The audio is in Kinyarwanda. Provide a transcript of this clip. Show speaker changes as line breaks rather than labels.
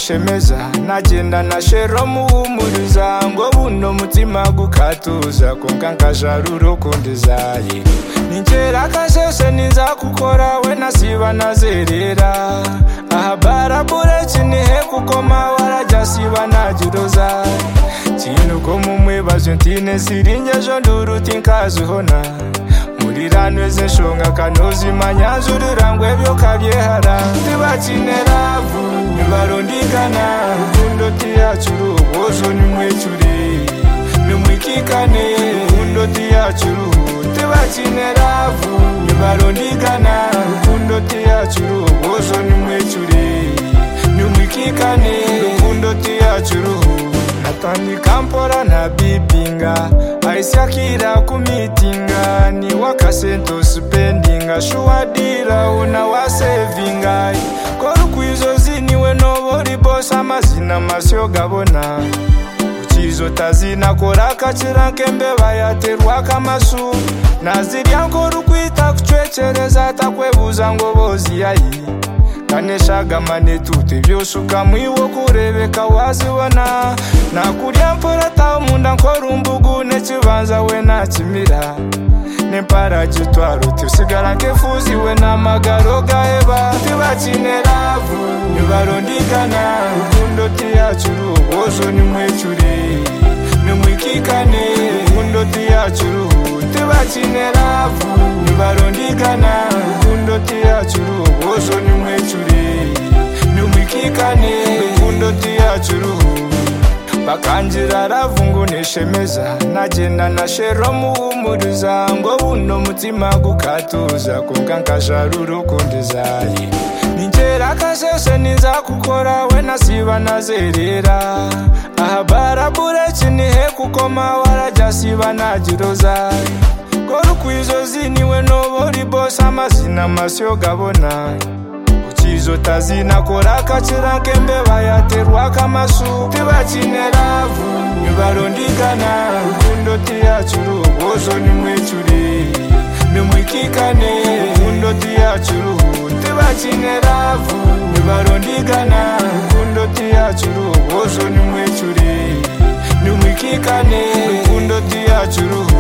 neshemeza nagenda na shero muhumuriza ngo buno mutima gukatuza konka nkajaruro kundizaye ninjera kasheshe niza kukora we nasiba nazerera aha barabure chinihe kukoma warajya siba nagiroza kintu ko mumwe bazentine sirinje jonduru tinkazuhona murirano zeshonga kanozi manyanzurira ngo ebyo kabyehara tibakineravu nibarondikana rukundo tiyacuru bozo nimwecuri nimwikikane rukundo tiyacuru tibakineravu nibarondikana rukundo tiyacuru bozo nimwecuri nimwikikane rukundo tiyacuru natani kampora na bibinga aisiakira kumitinga ni wakasento spendinga shuwadira una wasevinga korukwizo ziniwe nobori boss amazina masyo gabona uchizo tazina koraka chiranke mbeba yaterwa kamasu nazirya nkorukwita kucwechereza takwebuza ngo bozi yayi kaneshaga manetute byose ukamwiwo kurebeka wazibona nakurya mpora tawo munda nkorumbugu nekibanza we nakimira nempara gitwaro tusigara nkefuzi we namagaro gaeba tibakineravu nibarondikana rukundo tiyacuru bozo nimwecuri nimwikikane rukundo tiyacuru tibakineravu nibarondikana rukundo tiyacuru bozo nimwecuri nimwikikane rukundo tiyacuru bakanjira ravungu neshemeza nagenda na shero muhumuriza ngo buno mutima gukatuza konka nkajaruro kundizaye ninjera kasheshe niza kukora we nasiba nazerera aha barabure chinihe kukoma warajya siba nagiroza korukwizo ziniwe nobori boss amazina masyo gabona uchizo tazina koraka chiranke mbeba yaterwa kamasu tibakineravu nibarondikana rukundo tiyacuru bozo nimwecuri nimwikikane rukundo tiyacuru tibakineravu nibarondikana rukundo tiyacuru bozo nimwecuri nimwikikane rukundo tiyacuru